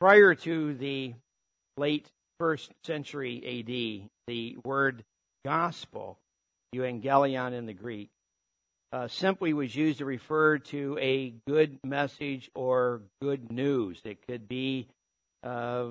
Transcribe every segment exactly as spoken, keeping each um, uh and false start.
Prior to the late first century A D, the word gospel, euangelion in the Greek, uh, simply was used to refer to a good message or good news. It could be a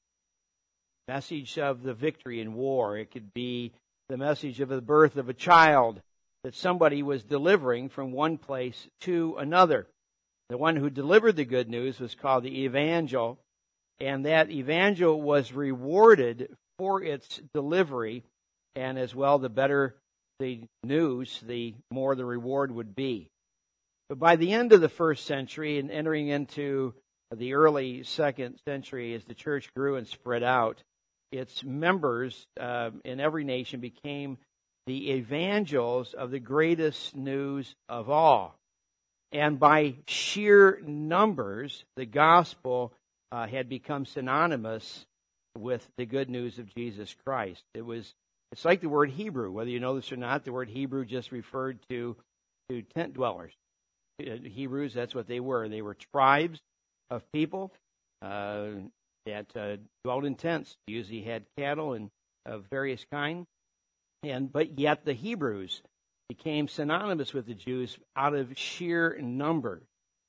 message of the victory in war. It could be the message of the birth of a child that somebody was delivering from one place to another. The one who delivered the good news was called the evangel, and that evangel was rewarded for its delivery, and as well, the better the news, the more the reward would be. But by the end of the first century and entering into the early second century, as the church grew and spread out, its members uh, in every nation became the evangels of the greatest news of all. And by sheer numbers, the gospel uh, had become synonymous with the good news of Jesus Christ. It was, it's like the word Hebrew. Whether you know this or not, the word Hebrew just referred to, to tent dwellers. Hebrews, that's what they were. They were tribes of people uh, that uh, dwelled in tents. Usually had cattle and of various kinds. And but yet the Hebrews became synonymous with the Jews out of sheer number.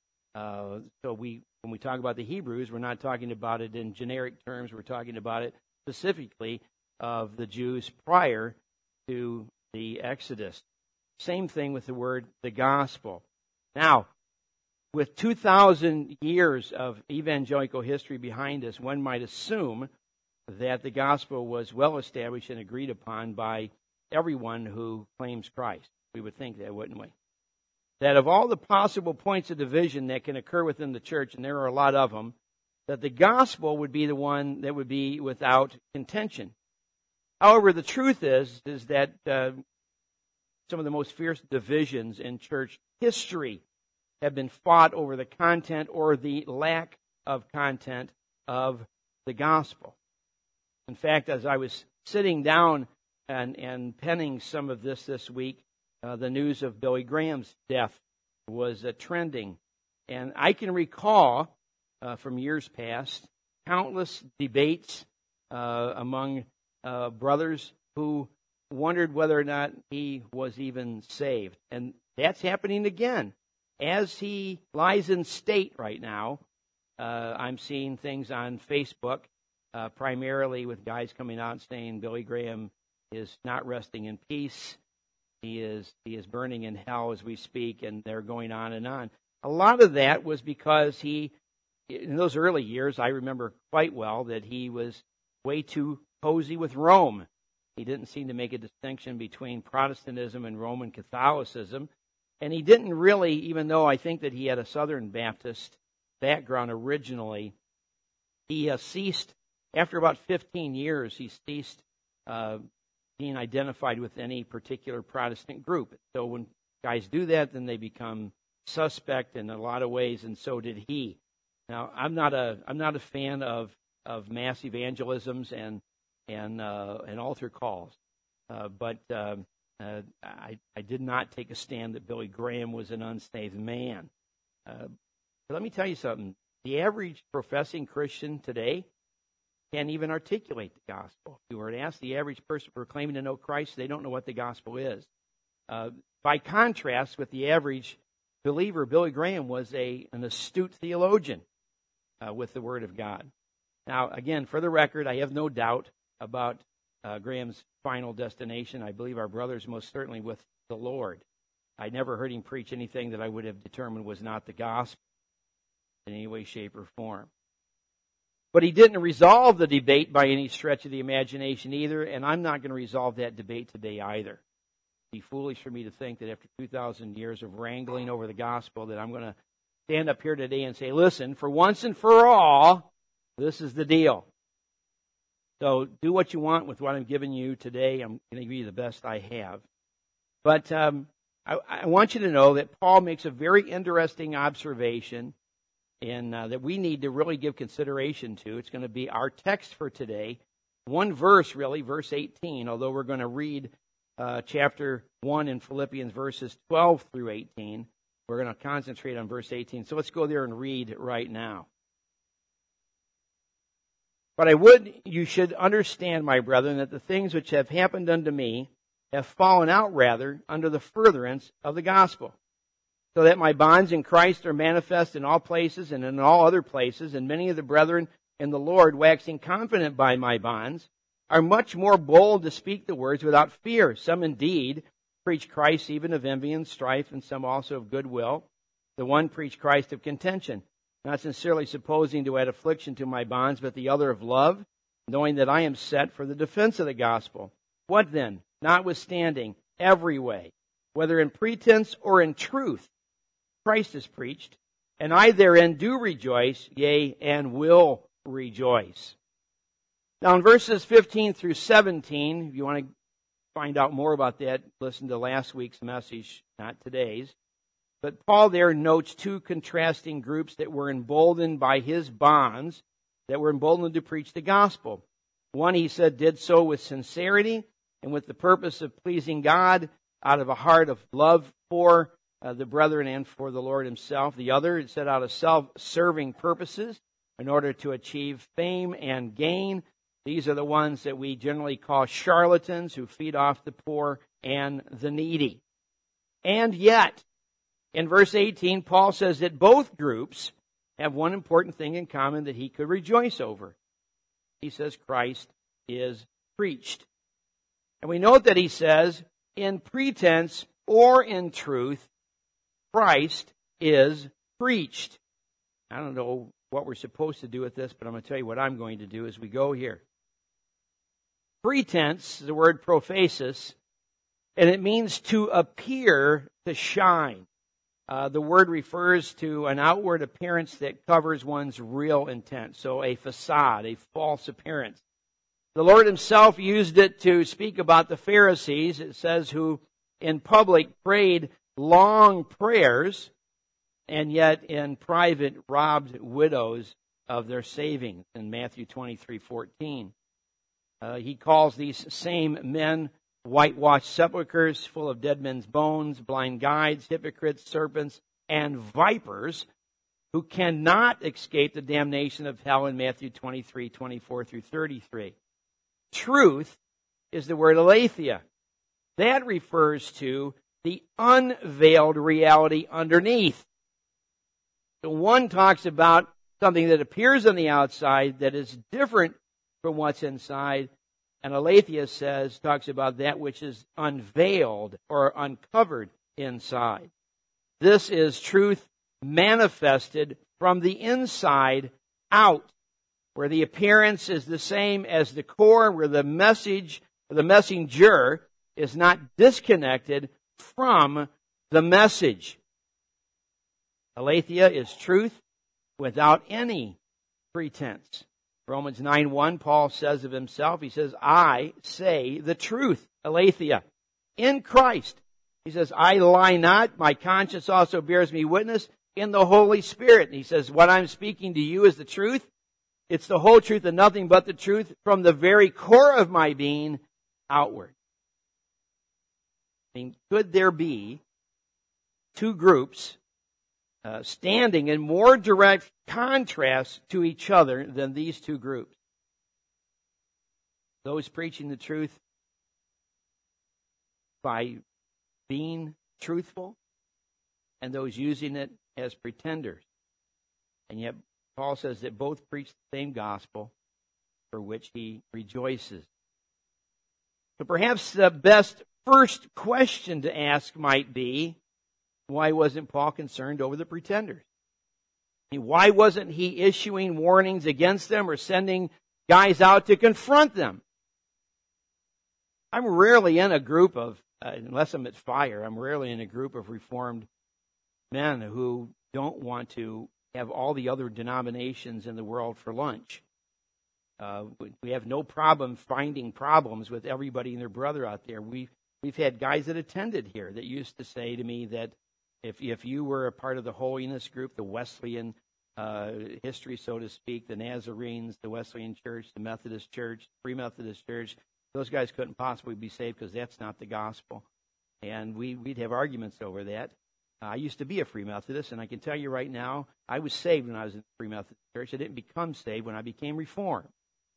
Uh, so we, when we talk about the Hebrews, we're not talking about it in generic terms. We're talking about it specifically of the Jews prior to the Exodus. Same thing with the word the gospel. Now, with two thousand years of evangelical history behind us, one might assume that the gospel was well established and agreed upon by everyone who claims Christ. We would think that, wouldn't we? That of all the possible points of division that can occur within the church, and there are a lot of them, that the gospel would be the one that would be without contention. However, the truth is, is that uh, some of the most fierce divisions in church history have been fought over the content or the lack of content of the gospel. In fact, as I was sitting down and, and penning some of this this week, uh, the news of Billy Graham's death was uh, trending. And I can recall uh, from years past countless debates uh, among uh, brothers who wondered whether or not he was even saved. And that's happening again. As he lies in state right now, uh, I'm seeing things on Facebook, uh, primarily with guys coming out and saying Billy Graham is not resting in peace. He is he is burning in hell as we speak, and they're going on and on. A lot of that was because he, in those early years, I remember quite well that he was way too cozy with Rome. He didn't seem to make a distinction between Protestantism and Roman Catholicism. And he didn't really, even though I think that he had a Southern Baptist background originally, he uh, ceased, after about fifteen years, he ceased uh, being identified with any particular Protestant group. So when guys do that, then they become suspect in a lot of ways, and so did he. Now, I'm not a I'm not a fan of, of mass evangelisms and and uh, and altar calls, uh, but uh, uh, I I did not take a stand that Billy Graham was an unsaved man. Uh, but let me tell you something: the average professing Christian today can't even articulate the gospel. If you were to ask the average person proclaiming to know Christ, they don't know what the gospel is. Uh, by contrast with the average believer, Billy Graham was a an astute theologian uh, with the Word of God. Now, again, for the record, I have no doubt about uh, Graham's final destination. I believe our brother's most certainly with the Lord. I never heard him preach anything that I would have determined was not the gospel in any way, shape, or form. But he didn't resolve the debate by any stretch of the imagination either, and I'm not going to resolve that debate today either. It'd be foolish for me to think that after two thousand years of wrangling over the gospel that I'm going to stand up here today and say, listen, for once and for all, this is the deal. So do what you want with what I'm giving you today. I'm going to give you the best I have. But um, I, I want you to know that Paul makes a very interesting observation and uh, that we need to really give consideration to. It's going to be our text for today. One verse, really, verse eighteen, although we're going to read uh, chapter one in Philippians, verses twelve through eighteen. We're going to concentrate on verse eighteen. So let's go there and read right now. But I would you should understand, my brethren, that the things which have happened unto me have fallen out rather under the furtherance of the gospel, so that my bonds in Christ are manifest in all places and in all other places, and many of the brethren in the Lord, waxing confident by my bonds, are much more bold to speak the words without fear. Some indeed preach Christ even of envy and strife, and some also of goodwill. The one preached Christ of contention, not sincerely supposing to add affliction to my bonds, but the other of love, knowing that I am set for the defense of the gospel. What then? Notwithstanding, every way, whether in pretense or in truth, Christ is preached, and I therein do rejoice, yea, and will rejoice. Now in verses fifteen through seventeen, if you want to find out more about that, listen to last week's message, not today's. But Paul there notes two contrasting groups that were emboldened by his bonds, that were emboldened to preach the gospel. One, he said, did so with sincerity and with the purpose of pleasing God out of a heart of love for uh, the brethren and for the Lord himself. The other, it said, out of self-serving purposes in order to achieve fame and gain. These are the ones that we generally call charlatans who feed off the poor and the needy. And yet, in verse eighteen, Paul says that both groups have one important thing in common that he could rejoice over. He says Christ is preached. And we note that he says, in pretense or in truth, Christ is preached. I don't know what we're supposed to do with this, but I'm going to tell you what I'm going to do as we go here. Pretense, the word prophasis, and it means to appear to shine. Uh, the word refers to an outward appearance that covers one's real intent. So a facade, a false appearance. The Lord himself used it to speak about the Pharisees, it says, who in public prayed long prayers, and yet in private robbed widows of their savings in Matthew twenty-three fourteen. Uh, he calls these same men whitewashed sepulchres full of dead men's bones, blind guides, hypocrites, serpents, and vipers who cannot escape the damnation of hell in Matthew twenty-three twenty-four through thirty-three. Truth is the word aletheia. That refers to the unveiled reality underneath. The one talks about something that appears on the outside that is different from what's inside. And aletheia says, talks about that which is unveiled or uncovered inside. This is truth manifested from the inside out, where the appearance is the same as the core, where the message, the messenger is not disconnected from the message. Aletheia is truth without any pretense. Romans nine one, Paul says of himself, he says, I say the truth, aletheia, in Christ. He says, I lie not, my conscience also bears me witness in the Holy Spirit. And he says, what I'm speaking to you is the truth. It's the whole truth and nothing but the truth from the very core of my being outward. I mean, could there be two groups Uh, standing in more direct contrast to each other than these two groups? Those preaching the truth by being truthful, and those using it as pretenders. And yet Paul says that both preach the same gospel for which he rejoices. So perhaps the best first question to ask might be, why wasn't Paul concerned over the pretenders? I mean, why wasn't he issuing warnings against them or sending guys out to confront them? I'm rarely in a group of, uh, unless I'm at fire, I'm rarely in a group of Reformed men who don't want to have all the other denominations in the world for lunch. Uh, we have no problem finding problems with everybody and their brother out there. We've, we've had guys that attended here that used to say to me that If if you were a part of the holiness group, the Wesleyan uh, history, so to speak, the Nazarenes, the Wesleyan Church, the Methodist Church, Free Methodist Church, those guys couldn't possibly be saved because that's not the gospel. And we, we'd have arguments over that. Uh, I used to be a Free Methodist, and I can tell you right now, I was saved when I was in the Free Methodist Church. I didn't become saved when I became Reformed.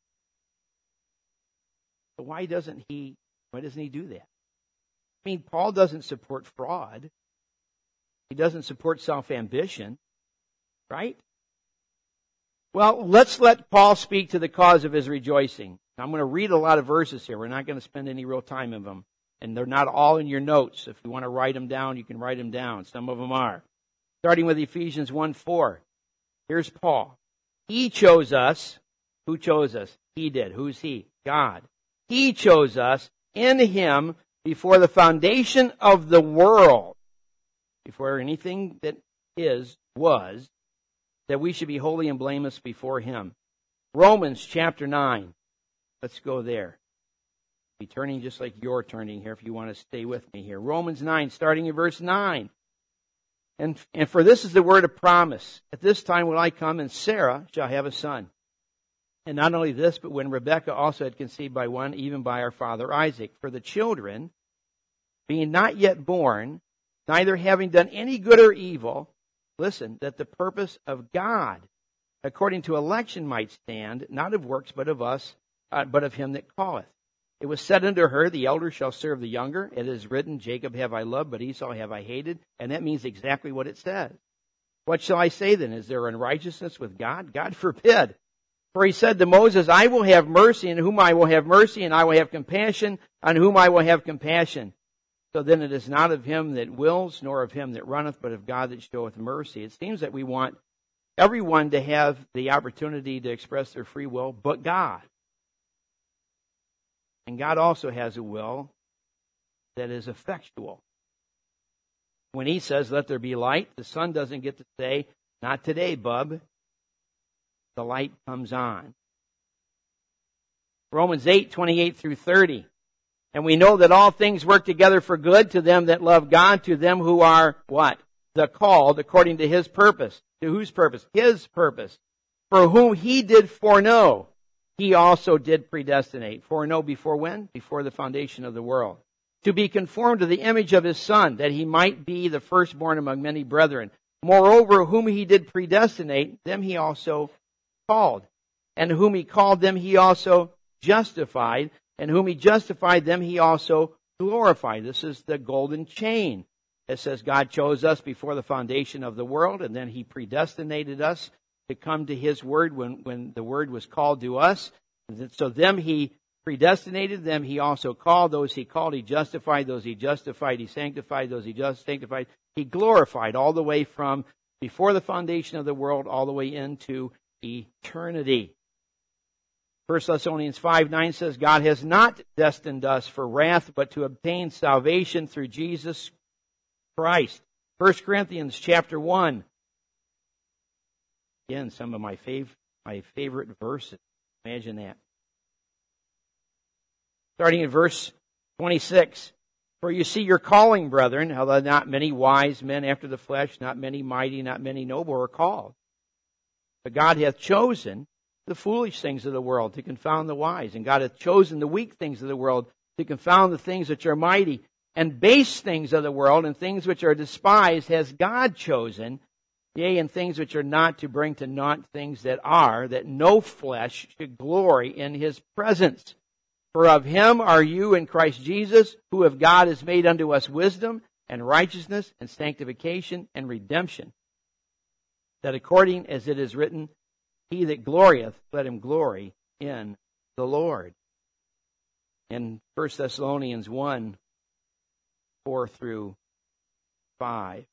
So why doesn't he, why doesn't he do that? I mean, Paul doesn't support fraud. He doesn't support self-ambition, right? Well, let's let Paul speak to the cause of his rejoicing. I'm going to read a lot of verses here. We're not going to spend any real time in them. And they're not all in your notes. If you want to write them down, you can write them down. Some of them are. Starting with Ephesians one four. Here's Paul. He chose us. Who chose us? He did. Who's he? God. He chose us in him before the foundation of the world. Before anything that is, was, that we should be holy and blameless before him. Romans chapter nine. Let's go there. Be turning just like you're turning here if you want to stay with me here. Romans nine, starting in verse nine. And, and for this is the word of promise. At this time will I come, and Sarah shall have a son. And not only this, but when Rebekah also had conceived by one, even by our father Isaac. For the children, being not yet born, neither having done any good or evil, listen, that the purpose of God, according to election, might stand, not of works, but of us, uh, but of him that calleth. It was said unto her, the elder shall serve the younger. It is written, Jacob have I loved, but Esau have I hated. And that means exactly what it says. What shall I say then? Is there unrighteousness with God? God forbid. For he said to Moses, I will have mercy on whom I will have mercy, and I will have compassion on whom I will have compassion. So then it is not of him that wills, nor of him that runneth, but of God that showeth mercy. It seems that we want everyone to have the opportunity to express their free will, but God. And God also has a will that is effectual. When he says, let there be light, the sun doesn't get to say, not today, bub. The light comes on. Romans eight, twenty-eight through thirty. And we know that all things work together for good to them that love God, to them who are, what? The called, according to his purpose. To whose purpose? His purpose. For whom he did foreknow, he also did predestinate. Foreknow before when? Before the foundation of the world. To be conformed to the image of his Son, that he might be the firstborn among many brethren. Moreover, whom he did predestinate, them he also called. And whom he called, them he also justified. And whom he justified, them he also glorified. This is the golden chain. It says God chose us before the foundation of the world, and then he predestinated us to come to his word when, when the word was called to us. So them he predestinated, them he also called. Those he called, he justified. Those he justified, he sanctified. Those he just sanctified, he glorified, all the way from before the foundation of the world all the way into eternity. First Thessalonians five nine says, God has not destined us for wrath, but to obtain salvation through Jesus Christ. First Corinthians chapter one. Again, some of my fav- my favorite verses. Imagine that. Starting in verse twenty-six. For you see your calling, brethren, although not many wise men after the flesh, not many mighty, not many noble are called. But God hath chosen the foolish things of the world to confound the wise. And God hath chosen the weak things of the world to confound the things which are mighty. And base things of the world and things which are despised has God chosen, yea, and things which are not, to bring to naught things that are, that no flesh should glory in his presence. For of him are you in Christ Jesus, who of God is made unto us wisdom and righteousness and sanctification and redemption. That according as it is written, he that glorieth, let him glory in the Lord. In First Thessalonians one, four through five,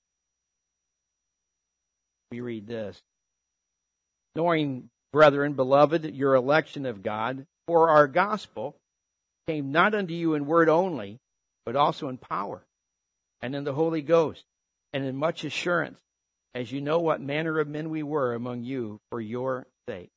we read this. Knowing, brethren, beloved, your election of God, for our gospel came not unto you in word only, but also in power, and in the Holy Ghost, and in much assurance, as you know what manner of men we were among you for your sake.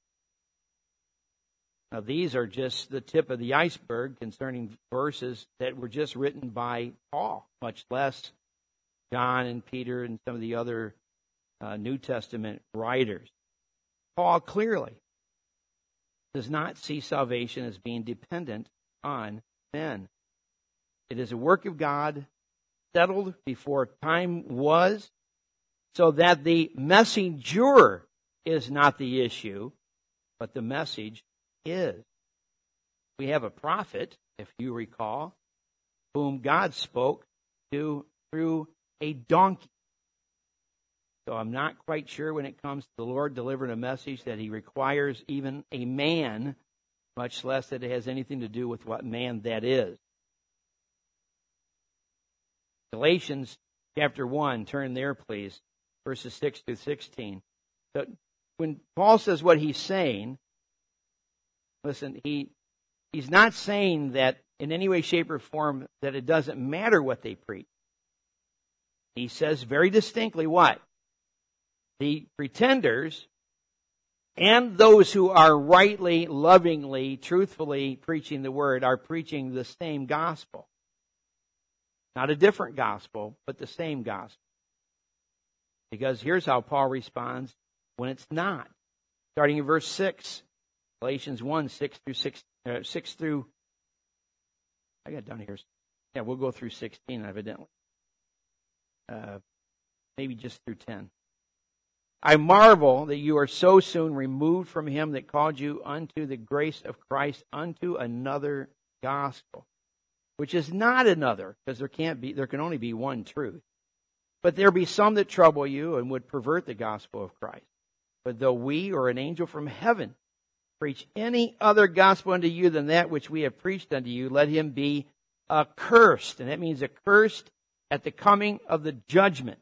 Now, these are just the tip of the iceberg concerning verses that were just written by Paul, much less John and Peter and some of the other uh, New Testament writers. Paul clearly does not see salvation as being dependent on men. It is a work of God settled before time was, so that the messenger is not the issue, but the message is. we have a prophet, if you recall, whom God spoke to through a donkey. So I'm not quite sure when it comes to the Lord delivering a message that he requires even a man, much less that it has anything to do with what man that is. Galatians chapter one, turn there please, verses six through sixteen. So when Paul says what he's saying, listen, he he's not saying that in any way, shape, or form that it doesn't matter what they preach. He says very distinctly what? The pretenders and those who are rightly, lovingly, truthfully preaching the word are preaching the same gospel. Not a different gospel, but the same gospel. Because here's how Paul responds when it's not. Starting in verse six, Galatians one, six through six, uh, six through. I got it down here. Yeah, we'll go through sixteen, evidently. Uh, maybe just through ten. I marvel that you are so soon removed from him that called you unto the grace of Christ, unto another gospel, which is not another, because there can't be, there can only be one truth. But there be some that trouble you and would pervert the gospel of Christ. But though we or an angel from heaven preach any other gospel unto you than that which we have preached unto you, let him be accursed. And that means accursed at the coming of the judgment.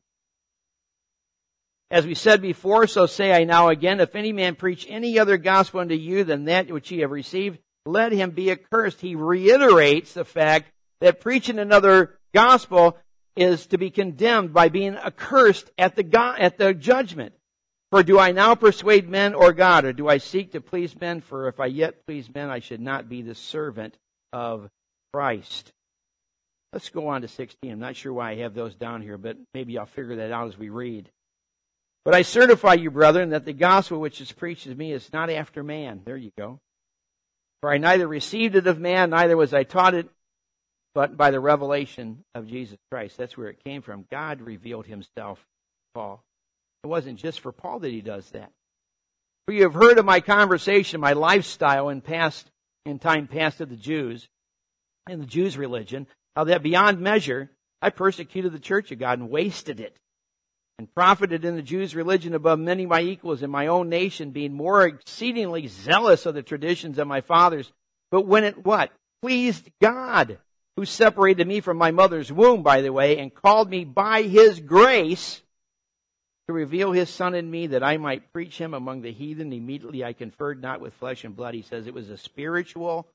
As we said before, so say I now again, if any man preach any other gospel unto you than that which ye have received, let him be accursed. He reiterates the fact that preaching another gospel is to be condemned by being accursed at the go- at the judgment. For do I now persuade men or God, or do I seek to please men? For if I yet please men, I should not be the servant of Christ. Let's go on to sixteen. I'm not sure why I have those down here, but maybe I'll figure that out as we read. But I certify you, brethren, that the gospel which is preached to me is not after man. There you go. For I neither received it of man, neither was I taught it, but by the revelation of Jesus Christ. That's where it came from. God revealed himself to Paul. It wasn't just for Paul that he does that. For you have heard of my conversation, my lifestyle in past, in time past of the Jews, in the Jews' religion, how that beyond measure I persecuted the church of God and wasted it, and profited in the Jews' religion above many my equals in my own nation, being more exceedingly zealous of the traditions of my fathers. But when it what? Pleased God, who separated me from my mother's womb, by the way, and called me by his grace to reveal his Son in me, that I might preach him among the heathen. Immediately I conferred not with flesh and blood. He says it was a spiritual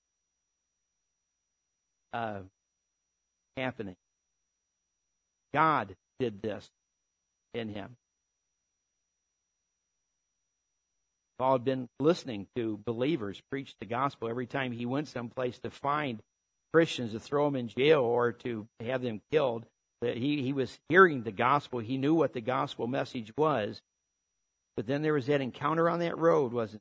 uh, happening. God did this in him. Paul had been listening to believers preach the gospel every time he went someplace to find Christians to throw them in jail or to have them killed. He, he was hearing the gospel. He knew what the gospel message was. But then there was that encounter on that road, wasn't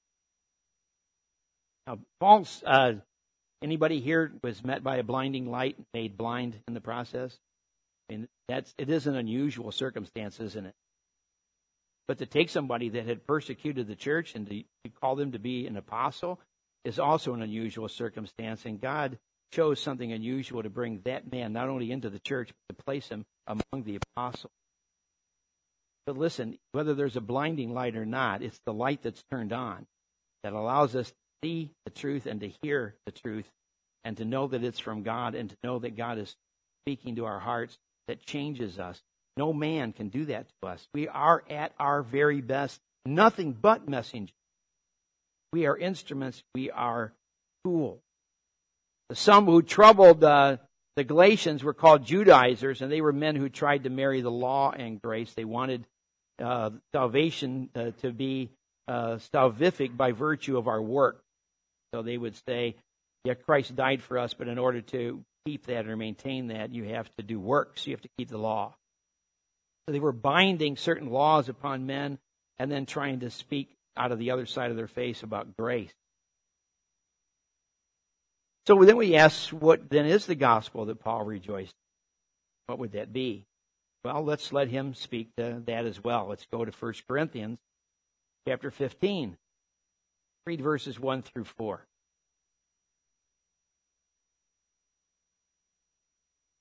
it? Now, Paul's, uh, anybody here was met by a blinding light, made blind in the process? I mean, that's, it is an unusual circumstance, isn't it? But to take somebody that had persecuted the church and to, to call them to be an apostle is also an unusual circumstance. And God chose something unusual to bring that man not only into the church, but to place him among the apostles. But listen, whether there's a blinding light or not, it's the light that's turned on that allows us to see the truth and to hear the truth and to know that it's from God and to know that God is speaking to our hearts, that changes us. No man can do that to us. We are at our very best nothing but messengers. We are instruments. We are tools. Some who troubled uh, the Galatians were called Judaizers, and they were men who tried to marry the law and grace. They wanted uh, salvation uh, to be uh, salvific by virtue of our work. So they would say, yeah, Christ died for us, but in order to keep that or maintain that, you have to do works. You have to keep the law. So they were binding certain laws upon men and then trying to speak out of the other side of their face about grace. So then we ask, what then is the gospel that Paul rejoiced? What would that be? Well, let's let him speak to that as well. Let's go to First Corinthians chapter fifteen. Read verses one through four.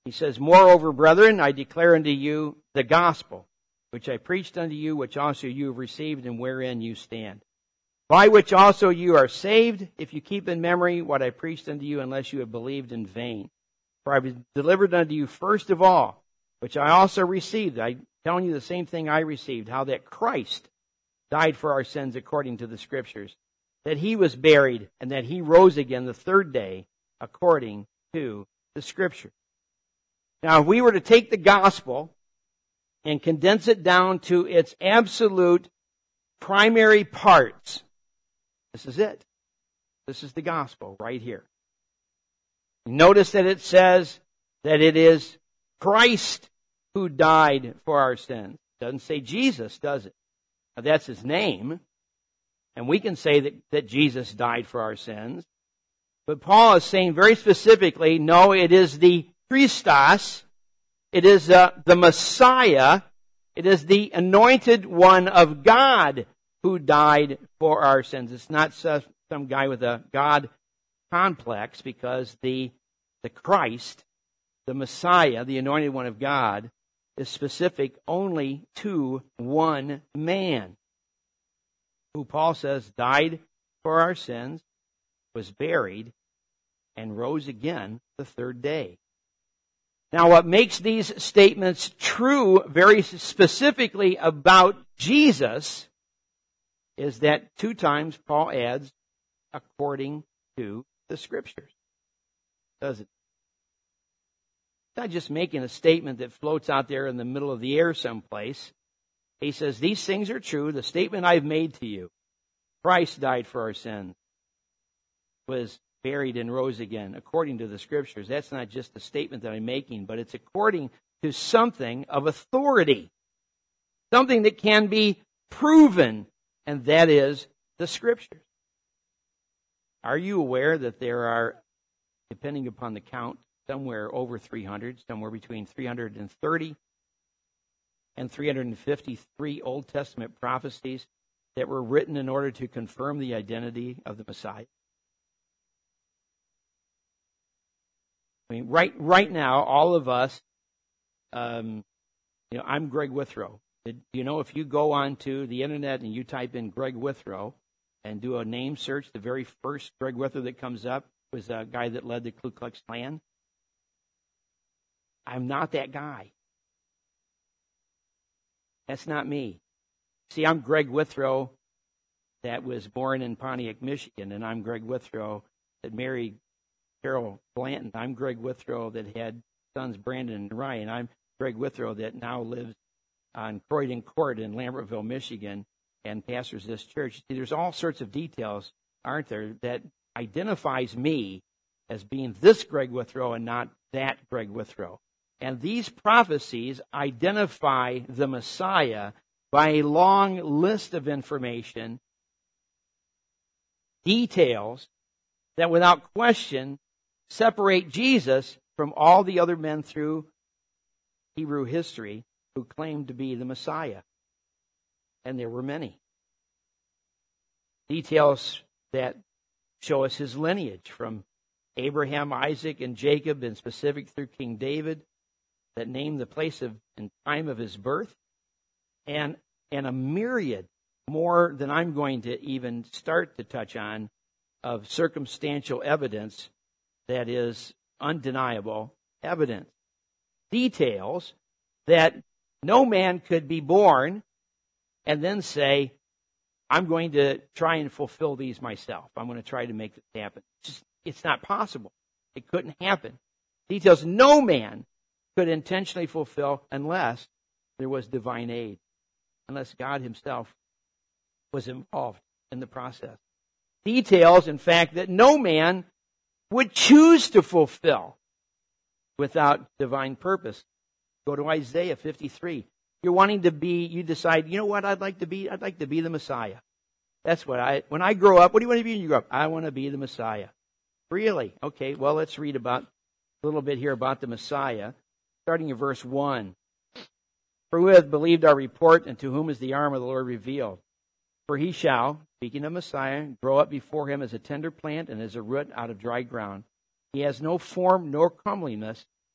He says, moreover, brethren, I declare unto you the gospel, which I preached unto you, which also you have received, and wherein you stand. By which also you are saved, if you keep in memory what I preached unto you, unless you have believed in vain. For I was delivered unto you first of all, which I also received. I'm telling you the same thing I received, how that Christ died for our sins according to the Scriptures, that He was buried, and that He rose again the third day according to the Scripture. Now, if we were to take the gospel and condense it down to its absolute primary parts, this is it. This is the gospel right here. Notice that it says that it is Christ who died for our sins. It doesn't say Jesus, does it? Now, that's His name. And we can say that, that Jesus died for our sins. But Paul is saying very specifically, no, it is the Christos. It is uh, the Messiah. It is the anointed one of God who died for our sins. It's not some guy with a God complex, because the, the Christ, the Messiah, the anointed one of God, is specific only to one man, who Paul says died for our sins, was buried, and rose again the third day. Now, what makes these statements true very specifically about Jesus is that two times Paul adds, according to the Scriptures. Does it? It's not just making a statement that floats out there in the middle of the air someplace. He says, these things are true. The statement I've made to you, Christ died for our sins, was buried and rose again, according to the Scriptures. That's not just a statement that I'm making, but it's according to something of authority, something that can be proven, and that is the Scriptures. Are you aware that there are, depending upon the count, somewhere over three hundred, somewhere between three hundred thirty and three hundred fifty-three Old Testament prophecies that were written in order to confirm the identity of the Messiah? I mean, right right now, all of us, um, you know, I'm Greg Withrow. Did, you know, if you go onto the internet and you type in Greg Withrow and do a name search, the very first Greg Withrow that comes up was a guy that led the Ku Klux Klan. I'm not that guy. That's not me. See, I'm Greg Withrow that was born in Pontiac, Michigan, and I'm Greg Withrow that married Carol Blanton. I'm Greg Withrow that had sons Brandon and Ryan. I'm Greg Withrow that now lives on Croydon Court in Lambertville, Michigan, and pastors this church. See, there's all sorts of details, aren't there, that identifies me as being this Greg Withrow and not that Greg Withrow. And these prophecies identify the Messiah by a long list of information, details that without question separate Jesus from all the other men through Hebrew history who claimed to be the Messiah. And there were many. Details that show us his lineage from Abraham, Isaac, and Jacob, and specific through King David, that name the place of and time of his birth, and and a myriad more than I'm going to even start to touch on of circumstantial evidence that is undeniable evidence. Details that no man could be born and then say, I'm going to try and fulfill these myself. I'm going to try to make this happen. It's just, it's not possible. It couldn't happen. Details no man could intentionally fulfill unless there was divine aid, unless God himself was involved in the process. Details, in fact, that no man would choose to fulfill without divine purpose. Go to Isaiah fifty-three. You're wanting to be, you decide, you know what I'd like to be? I'd like to be the Messiah. That's what I, when I grow up, what do you want to be when you grow up? I want to be the Messiah. Really? Okay, well, let's read about a little bit here about the Messiah. Starting in verse one. For who hath believed our report, and to whom is the arm of the Lord revealed? For he shall, speaking of Messiah, grow up before him as a tender plant and as a root out of dry ground. He has no form nor comeliness,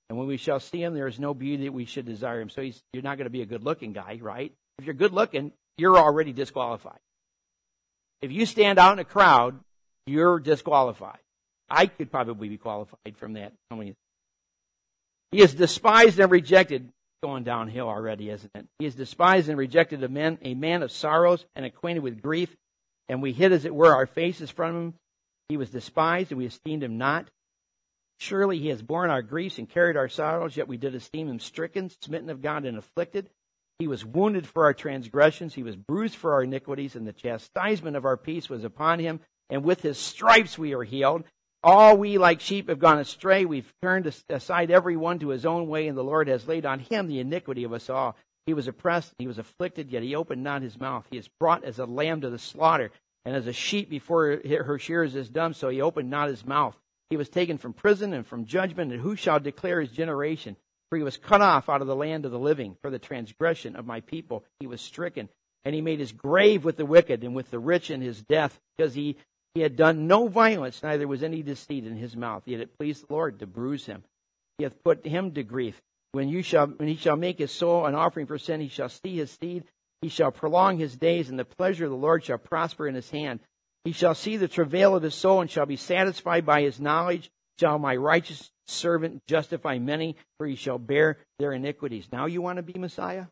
And when we shall see him, there is no beauty that we should desire him. So he's, you're not going to be a good-looking guy, right? If you're good-looking, you're already disqualified. If you stand out in a crowd, you're disqualified. I could probably be qualified from that. He is despised and rejected. Going downhill already, isn't it? He is despised and rejected of men, a man of sorrows and acquainted with grief. And we hid, as it were, our faces from him. He was despised, and we esteemed him not. Surely he has borne our griefs and carried our sorrows, yet we did esteem him stricken, smitten of God, and afflicted. He was wounded for our transgressions. He was bruised for our iniquities, and the chastisement of our peace was upon him. And with his stripes we are healed. All we like sheep have gone astray. We've turned aside every one to his own way, and the Lord has laid on him the iniquity of us all. He was oppressed, he was afflicted, yet he opened not his mouth. He is brought as a lamb to the slaughter, and as a sheep before her shearers is dumb, so he opened not his mouth. He was taken from prison and from judgment, and who shall declare his generation? For he was cut off out of the land of the living. For the transgression of my people he was stricken. And he made his grave with the wicked and with the rich in his death, because he He had done no violence, neither was any deceit in his mouth. Yet it pleased the Lord to bruise him. He hath put him to grief. When you shall, when he shall make his soul an offering for sin, he shall see his seed. He shall prolong his days, and the pleasure of the Lord shall prosper in his hand. He shall see the travail of his soul, and shall be satisfied by his knowledge. Shall my righteous servant justify many, for he shall bear their iniquities. Now you want to be Messiah?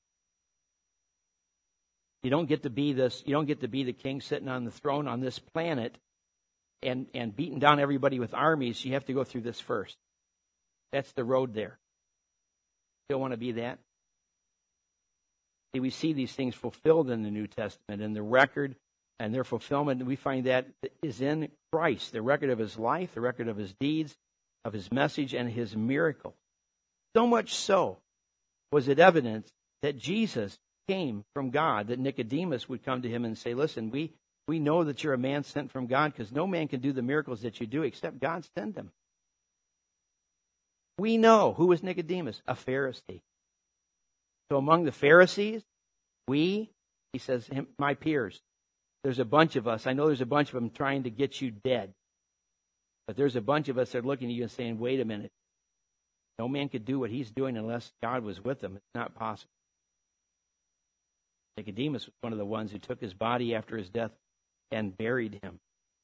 You don't get to be this, you don't get to be the king sitting on the throne on this planet and, and beating down everybody with armies. You have to go through this first. That's the road there. You don't want to be that. See, we see these things fulfilled in the New Testament, and the record and their fulfillment, we find that is in Christ. The record of his life, the record of his deeds, of his message, and his miracle. So much so was it evident that Jesus came from God, that Nicodemus would come to him and say, listen, we, we know that you're a man sent from God, because no man can do the miracles that you do except God send them. We know. Who was Nicodemus? A Pharisee. So among the Pharisees, we, he says, him, my peers, there's a bunch of us. I know there's a bunch of them trying to get you dead. But there's a bunch of us that are looking at you and saying, wait a minute. No man could do what he's doing unless God was with him. It's not possible. Nicodemus was one of the ones who took his body after his death and buried him.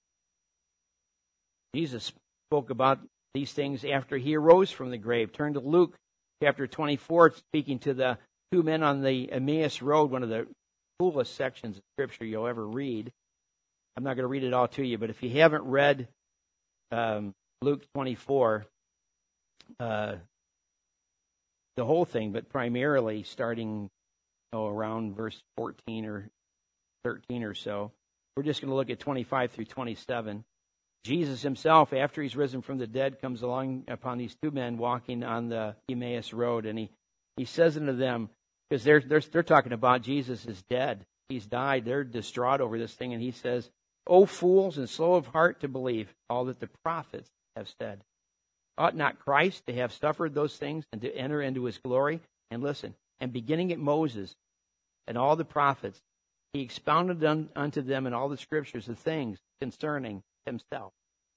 Jesus spoke about these things after he arose from the grave. Turn to Luke chapter twenty-four, speaking to the two men on the Emmaus Road, one of the coolest sections of Scripture you'll ever read. I'm not going to read it all to you, but if you haven't read um, Luke twenty-four, uh, the whole thing, but primarily starting Oh, around verse fourteen or thirteen or so. We're just going to look at twenty-five through twenty-seven. Jesus himself, after he's risen from the dead, comes along upon these two men walking on the Emmaus Road, and he, he says unto them, because they're, they're, they're talking about Jesus is dead. He's died. They're distraught over this thing, and he says, O fools and slow of heart to believe all that the prophets have said. Ought not Christ to have suffered those things and to enter into his glory? And listen, and beginning at Moses and all the prophets, he expounded un, unto them in all the scriptures the things concerning himself.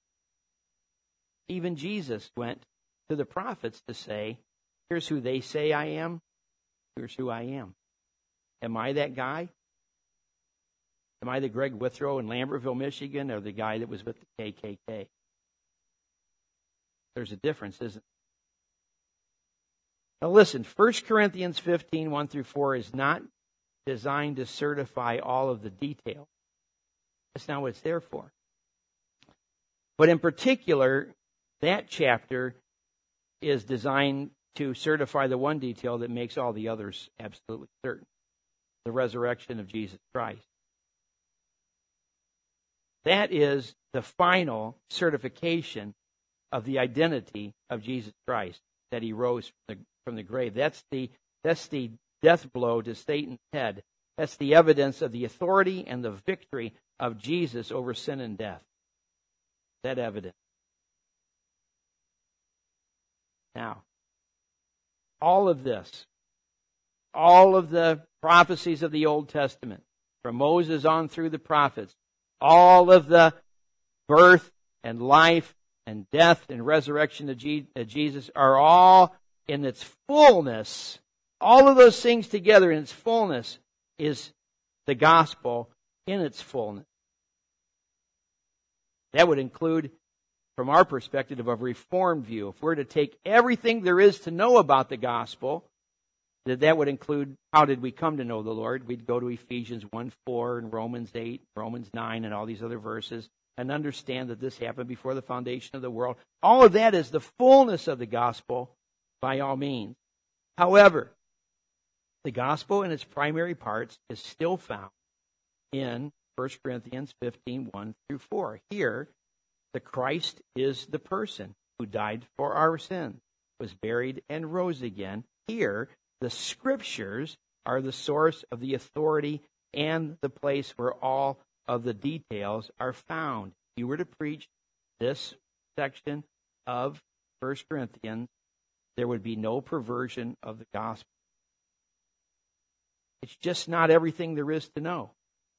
Even Jesus went to the prophets to say, here's who they say I am, here's who I am. Am I that guy? Am I the Greg Withrow in Lambertville, Michigan, or the guy that was with the K K K? There's a difference, isn't there? Now listen, First Corinthians fifteen, one through four is not designed to certify all of the detail. That's not what it's there for. But in particular, that chapter is designed to certify the one detail that makes all the others absolutely certain. The resurrection of Jesus Christ. That is the final certification of the identity of Jesus Christ, that he rose from the, from the grave. That's the, that's the death blow to Satan's head. That's the evidence of the authority and the victory of Jesus over sin and death. That evidence. Now, all of this, all of the prophecies of the Old Testament, from Moses on through the prophets, all of the birth and life and death and resurrection of Jesus are all in its fullness. All of those things together in its fullness is the gospel in its fullness. That would include, from our perspective of a Reformed view, if we're to take everything there is to know about the gospel, that that would include how did we come to know the Lord. We'd go to Ephesians one four and Romans eight, Romans nine, and all these other verses, and understand that this happened before the foundation of the world. All of that is the fullness of the gospel by all means. However, the gospel in its primary parts is still found in First Corinthians fifteen, one through four. Here, the Christ is the person who died for our sins, was buried, and rose again. Here, the Scriptures are the source of the authority and the place where all of the details are found. If you were to preach this section of First Corinthians, there would be no perversion of the gospel. It's just not everything there is to know.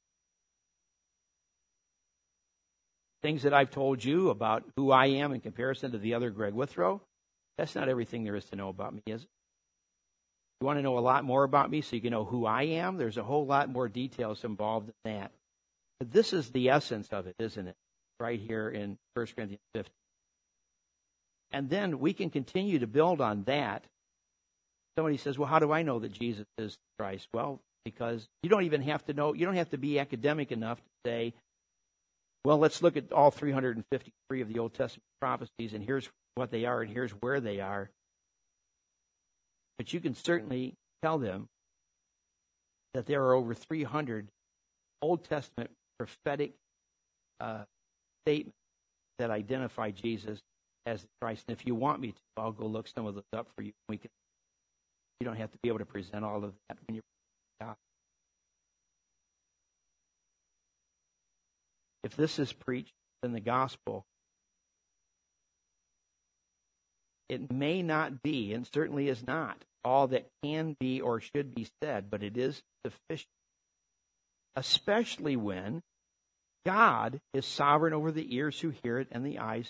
Things that I've told you about who I am in comparison to the other Greg Withrow, that's not everything there is to know about me, is it? You want to know a lot more about me so you can know who I am? There's a whole lot more details involved in that. But this is the essence of it, isn't it? Right here in First Corinthians fifteen. And then we can continue to build on that. Somebody says, well, how do I know that Jesus is Christ? Well, because you don't even have to know, you don't have to be academic enough to say, well, let's look at all three hundred fifty-three of the Old Testament prophecies, and here's what they are, and here's where they are. But you can certainly tell them that there are over three hundred Old Testament prophetic uh, statements that identify Jesus as the Christ. And if you want me to, I'll go look some of those up for you. We can. You don't have to be able to present all of that when you're out. If this is preached in the gospel, it may not be, and certainly is not, all that can be or should be said, but it is sufficient. Especially when God is sovereign over the ears who hear it and the eyes.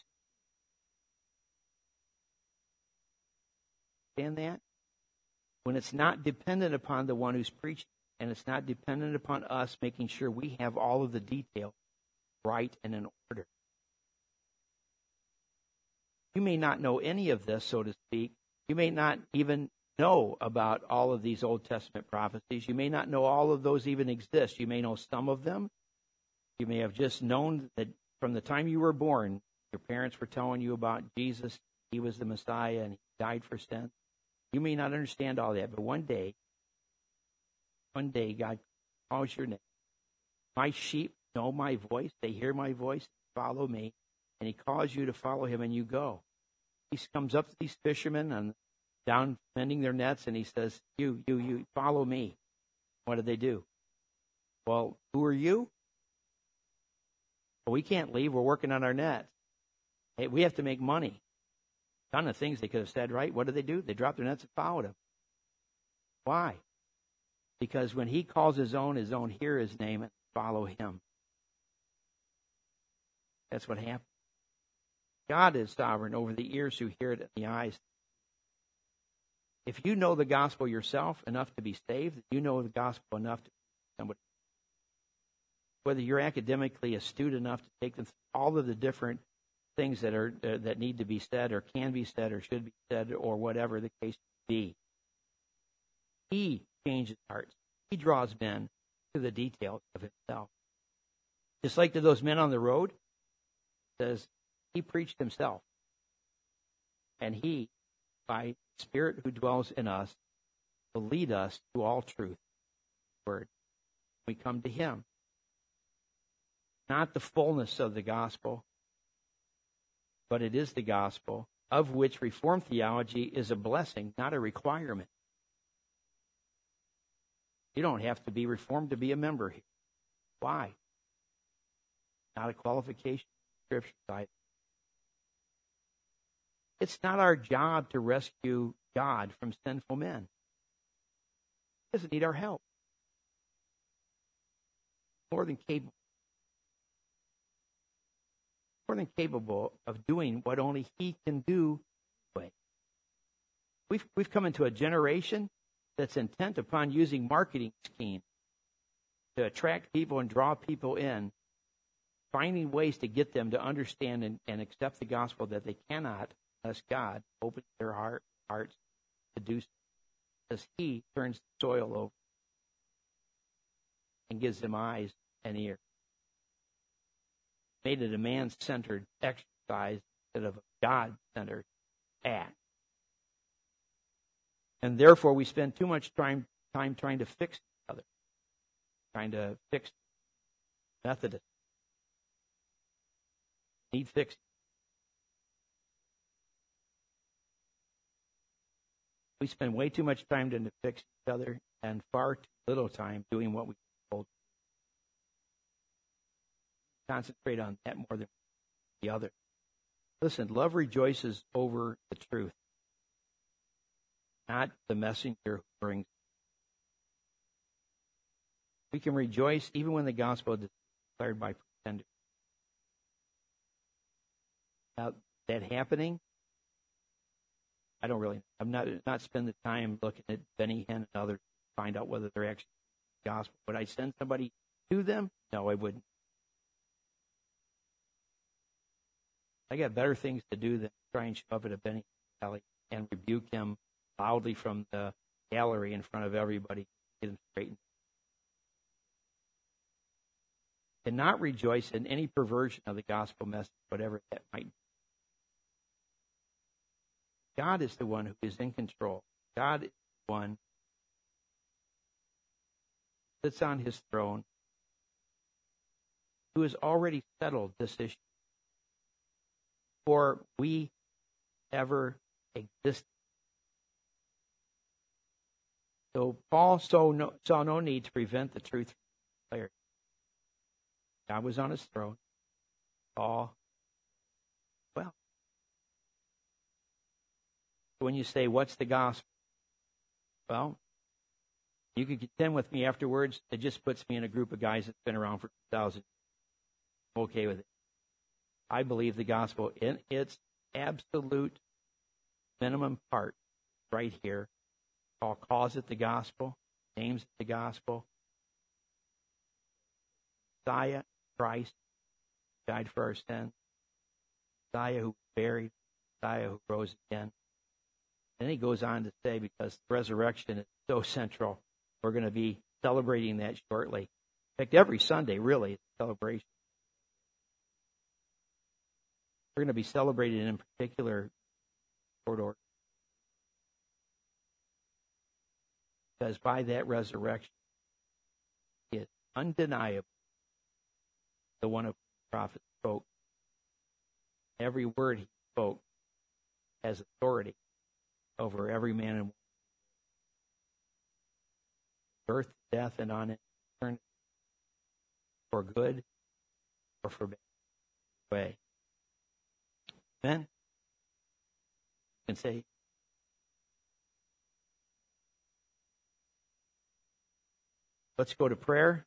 Understand that? When it's not dependent upon the one who's preaching, and it's not dependent upon us making sure we have all of the details right and in order. You may not know any of this, so to speak. You may not even know about all of these Old Testament prophecies. You may not know all of those even exist. You may know some of them. You may have just known that from the time you were born, your parents were telling you about Jesus. He was the Messiah and he died for sin. You may not understand all that, but one day, one day God calls your name. My sheep know my voice. They hear my voice, follow me. And he calls you to follow him, and you go. He comes up to these fishermen and down mending their nets, and he says, you, you, you, follow me. What did they do? Well, who are you? Well, we can't leave. We're working on our nets. Hey, we have to make money. A ton of things they could have said, right? What did they do? They dropped their nets and followed him. Why? Because when he calls his own, his own hear his name and follow him. That's what happened. God is sovereign over the ears who hear it and the eyes. If you know the gospel yourself enough to be saved, you know the gospel enough to somebody. Whether you're academically astute enough to take them through all of the different things that are uh, that need to be said or can be said or should be said or whatever the case may be. He changes hearts. He draws men to the details of himself. Just like to those men on the road, says he preached himself. And he, by the Spirit who dwells in us, will lead us to all truth. Word. We come to him. Not the fullness of the gospel, but it is the gospel, of which Reformed theology is a blessing, not a requirement. You don't have to be Reformed to be a member here. Why? Not a qualification. Scripture side. It's not our job to rescue God from sinful men. He doesn't need our help. More than capable. more than capable of doing what only He can do. We've, we've come into a generation that's intent upon using marketing schemes to attract people and draw people in, finding ways to get them to understand and, and accept the gospel that they cannot unless God opens their heart, hearts to do so. Because He turns the soil over and gives them eyes and ears. Made it a man-centered exercise instead of a God-centered act. And therefore, we spend too much time, time trying to fix each other, trying to fix Methodists. Need fixing. We spend way too much time to fix each other and far too little time doing what we told. Concentrate on that more than the other. Listen, love rejoices over the truth, not the messenger who brings. We can rejoice even when the gospel is declared by pretenders. Now, that happening, I don't really, I'm not not spend the time looking at Benny Hinn and others to find out whether they're actually the gospel. Would I send somebody to them? No, I wouldn't. I got better things to do than try and show up at a Benny Hinn rally and rebuke him loudly from the gallery in front of everybody, get him straightened. And not rejoice in any perversion of the gospel message, whatever that might be. God is the one who is in control. God is the one who sits on His throne, who has already settled this issue before we ever existed. So Paul saw no, saw no need to prevent the truth from being declared. God was on His throne. Paul, well, when you say, what's the gospel? Well, you could contend with me afterwards. It just puts me in a group of guys that's been around for two thousand years. I'm okay with it. I believe the gospel in its absolute minimum part right here. Paul calls it the gospel, names it the gospel. Messiah, Christ, died for our sins. Messiah who was buried, Messiah who rose again. Then he goes on to say, because the resurrection is so central, we're going to be celebrating that shortly. In fact, every Sunday, really, is a celebration. We're going to be celebrating in particular short order. Because by that resurrection, it is undeniable the one of the prophet spoke. Every word he spoke has authority over every man and woman. Birth, death, and on eternity. For good or for bad way. Amen? You can say, let's go to prayer.